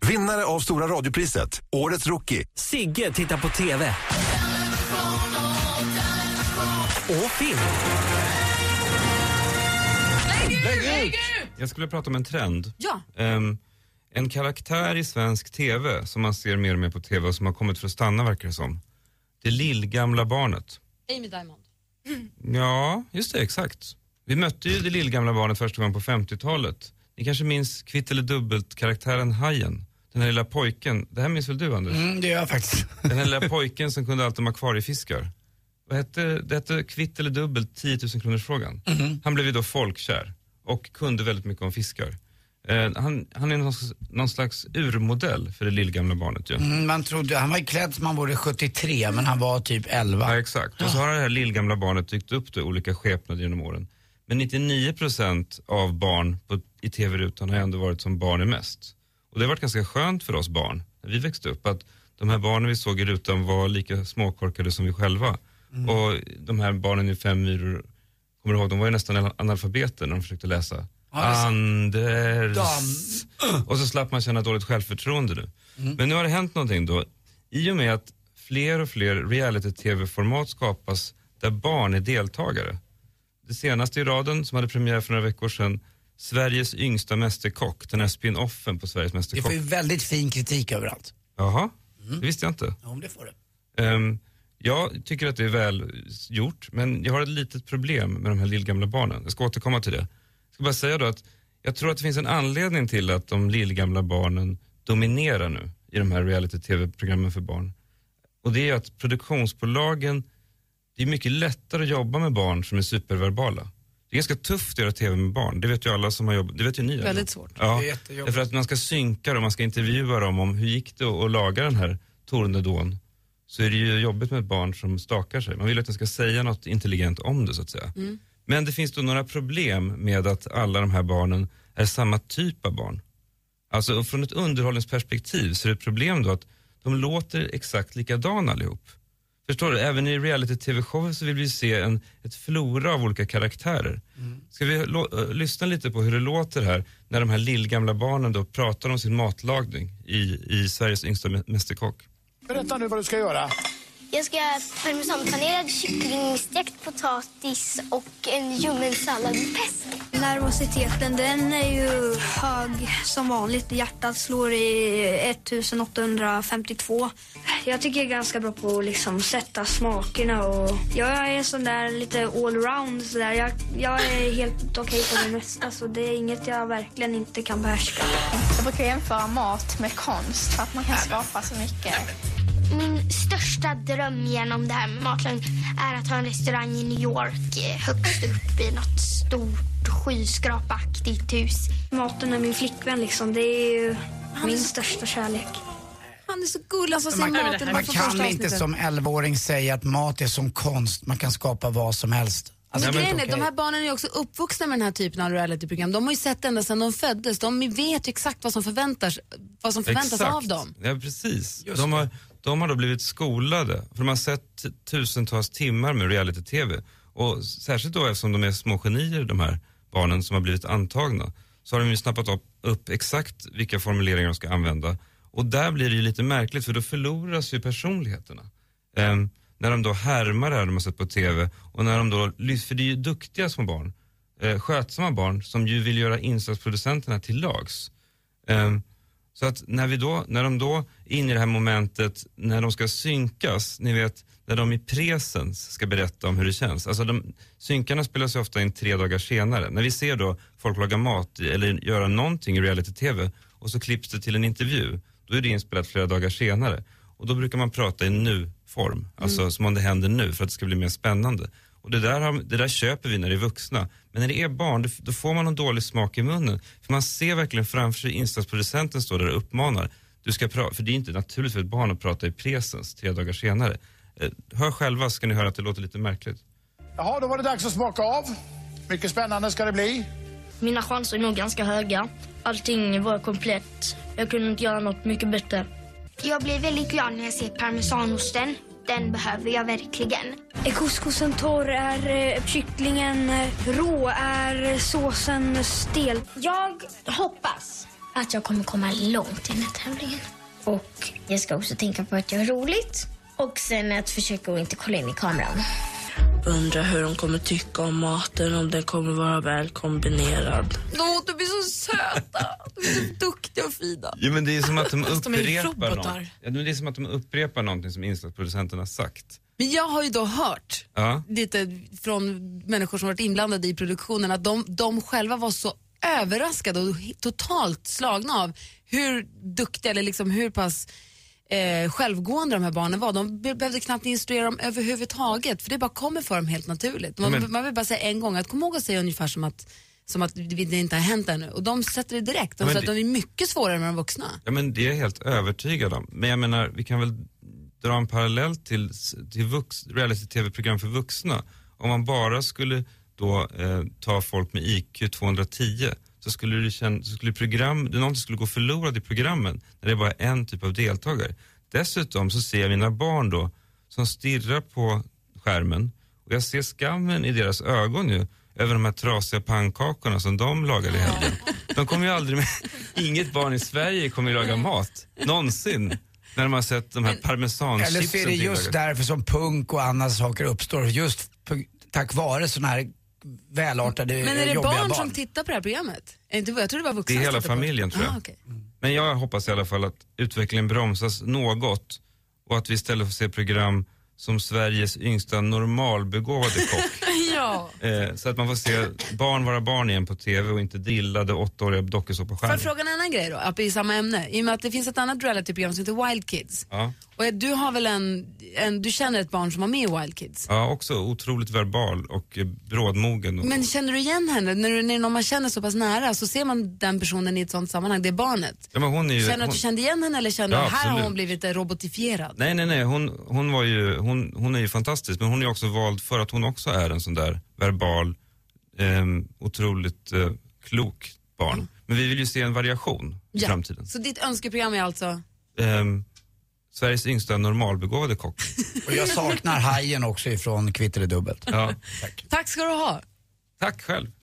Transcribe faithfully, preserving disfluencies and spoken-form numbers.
Vinnare av Stora radiopriset, Årets Rookie. Sigge tittar på T V. Och film. Lägg ut! Jag skulle prata om en trend. Ja. Um, en karaktär i svensk tv som man ser mer och mer på tv och som har kommit för att stanna, verkar det som. Det lillgamla barnet. Amy Diamond. Ja, just det, exakt. Vi mötte ju det lillgamla barnet första gången på femtiotalet. Ni kanske minns kvitt eller dubbelt karaktären Hajen. Den här lilla pojken. Det här minns väl du, Anders? Mm, det gör jag faktiskt. Den här lilla pojken som kunde allt om akvariefiskar. Vad hette, det hette kvitt eller dubbelt tio tusen kronors frågan. Mm. Han blev ju då folkkär och kunde väldigt mycket om fiskar. Eh, han, han är någon slags, någon slags urmodell för det lillgamla barnet ju. Mm, man trodde, han var klädd som han borde sjuttiotre, men han var typ elva. Ja, exakt. Och så har det här lillgamla barnet dykt upp då, olika skepnader genom åren. Men nittionio procent av barn på, i tv-rutan har ändå varit som barn är mest. Och det har varit ganska skönt för oss barn när vi växte upp att de här barnen vi såg i rutan var lika småkorkade som vi själva. Mm. Och de här barnen i fem myror, kommer du ihåg, de var ju nästan analfabeter när de försökte läsa. Ja, Anders. Dam. Och så slapp man känna dåligt självförtroende nu. Mm. Men nu har det hänt någonting då. I och med att fler och fler reality-tv-format skapas där barn är deltagare. Det senaste i raden som hade premiär för några veckor sedan, Sveriges yngsta mästerkock, den här spin-offen på Sveriges mästerkock. Det får ju väldigt fin kritik överallt. Jaha, mm. det visste jag inte. Ja, om det får det. Um, jag tycker att det är väl gjort, men jag har ett litet problem med de här lillgamla barnen. Jag ska återkomma till det. Jag ska bara säga då att jag tror att det finns en anledning till att de lillgamla barnen dominerar nu i de här reality-tv-programmen för barn. Och det är att produktionsbolagen, det är mycket lättare att jobba med barn som är superverbala. Det är ganska tufft att göra tv med barn. Det vet ju alla som har jobbat. Det vet ju ni. Väldigt eller? svårt. Ja, det är jättejobbigt. för att man ska synka dem, man ska intervjua dem om hur gick det att laga den här tornedån. Så är det ju jobbigt med ett barn som stakar sig. Man vill att den ska säga något intelligent om det så att säga. Mm. Men det finns då några problem med att alla de här barnen är samma typ av barn. Alltså från ett underhållningsperspektiv så är det ett problem då att de låter exakt likadana allihop. Förstår du? Även i reality-tv-shower så vill vi se en, ett flora av olika karaktärer. Mm. Ska vi lo- uh, lyssna lite på hur det låter här när de här lillgamla barnen då pratar om sin matlagning i, i Sveriges yngsta mä- mästerkock. Berätta nu vad du ska göra. Jag ska parmesanpanerad kyckling, stekt potatis och en ljummen sallad med pesto. Nervositeten, den är ju hög som vanligt. Hjärtat slår i ettusenåttahundrafemtiotvå. Jag tycker jag är ganska bra på att liksom sätta smakerna. Och jag är sån där lite allround. Så där. Jag, jag är helt okej på det mesta, så det är inget jag verkligen inte kan behärska. Jag brukar jämföra mat med konst för att man kan skapa så mycket. Min största dröm genom det här med matlagning är att ha en restaurang i New York högst upp i något stort skyskrapaktigt hus. Maten är min flickvän liksom, det är ju min största kärlek. Han är så gullig, alltså sin man, maten. man kan inte som elvaåring säga att mat är som konst, man kan skapa vad som helst. Alltså, men grejen är, de här barnen är ju också uppvuxna med den här typen av realityprogram. De har ju sett ända sedan de föddes. De vet ju exakt vad som förväntas, vad som förväntas exakt. av dem. Ja, precis. De har, de har då blivit skolade. För de har sett tusentals timmar med reality-tv. Och särskilt då eftersom de är små genier, de här barnen som har blivit antagna, så har de ju snappat upp, upp exakt vilka formuleringar de ska använda. Och där blir det ju lite märkligt, för då förloras ju personligheterna. Um, när de då härmar det här de har sett på tv, och när de då, för det är ju duktiga små barn, eh, skötsamma barn som ju vill göra insatsproducenterna till lags. Um, så att när vi då, när de då är inne i det här momentet när de ska synkas, ni vet, när de i presens ska berätta om hur det känns. Alltså de, synkarna spelas ju ofta in tre dagar senare. När vi ser då folk laga mat eller göra någonting i reality-tv och så klipps det till en intervju, då är det inspelat flera dagar senare. Och då brukar man prata i nu-form, alltså mm. som om det händer nu för att det ska bli mer spännande. Och det där, har, det där köper vi när det är vuxna. Men när det är barn, då, då får man en dålig smak i munnen. För man ser verkligen framför sig insatsproducenten står där och uppmanar. Du ska pra- för det är inte naturligt för ett barn att prata i presens tre dagar senare. Eh, hör själva, ska ni höra att det låter lite märkligt. Jaha, då var det dags att smaka av. Mycket spännande ska det bli. Mina chanser är nog ganska höga. Allting var komplett. Jag kunde inte göra något mycket bättre. Jag blir väldigt glad när jag ser parmesanosten. Den behöver jag verkligen. Är couscousen torr? Är eh, kycklingen eh, rå? Är såsen stel? Jag hoppas att jag kommer komma långt i den här tävlingen. Och jag ska också tänka på att jag är roligt. Och sen att försöka att inte kolla in i kameran. Undrar hur de kommer tycka om maten, om den kommer vara väl kombinerad. Nå, de blir så söta. De är så duktiga och fina. Ja, men det är som att de Fast de är upprepar robotar. något. Ja, men det är som att de upprepar någonting som inslagsproducenten har sagt. Men jag har ju då hört Ja. lite från människor som varit inblandade i produktionen att de, de själva var så överraskade och totalt slagna av hur duktiga eller liksom hur pass eh, självgående de här barnen var. De be- behövde knappt instruera dem överhuvudtaget, för det bara kommer för dem helt naturligt. Man, Men- man vill bara säga en gång att kom ihåg att säga ungefär som att, som att det inte har hänt ännu. Och de sätter det direkt. De Men säger det- att de är mycket svårare med de vuxna. Ja, men det är jag helt övertygad om. Men jag menar, vi kan väl dra en parallell till, till vux, reality-tv-program för vuxna. Om man bara skulle då eh, ta folk med I Q tvåhundratio så skulle det känna, så skulle program, det någonting skulle gå förlorat i programmen när det är bara en typ av deltagare. Dessutom så ser jag mina barn då som stirrar på skärmen och jag ser skammen i deras ögon ju över de här trasiga pannkakorna som de lagade i helgen. De kommer ju aldrig med, inget barn i Sverige kommer ju laga mat, någonsin. När de har sett de här parmesanchipsen. Eller så är det just tillagade. därför som punk och andra saker uppstår. Just på, tack vare sådana här välartade, Men är det jobbiga barn, barn. som tittar på det här programmet? Är inte, jag tror det var vuxna Det är som hela tittar på familjen, tror jag. Ah, okay. Men jag hoppas i alla fall att utvecklingen bromsas något och att vi istället får se program som Sveriges yngsta normalbegåvade kock. Ja. Eh, så att man får se barn vara barn igen på tv och inte dillade åttaåriga Får dokusåpastjärnor. jag fråga en annan grej då, upp i samma ämne? I och med att det finns ett annat realityprogram som heter Wild Kids. Ja. Och du har väl en, en, du känner ett barn som var med i Wild Kids? Ja, också otroligt verbal och eh, brådmogen. Och, Men känner du igen henne? När, du, när någon man känner så pass nära så ser man den personen i ett sånt sammanhang, det är barnet. ja, men hon är ju, Känner du att hon, du kände igen henne eller känner du Ja, att här har absolut. hon blivit eh, robotifierad? Nej, nej, nej. Hon, hon, var ju, hon, hon är ju fantastisk, men hon är också vald för att hon också är en sån där verbal, eh, otroligt eh, klok barn. Men vi vill ju se en variation i Ja. framtiden. Så ditt önskeprogram är alltså? Eh, Sveriges yngsta normalbegåvade kock. Och jag saknar hajen också ifrån Kvitt eller dubbelt. Ja. Tack ska du ha. Tack själv.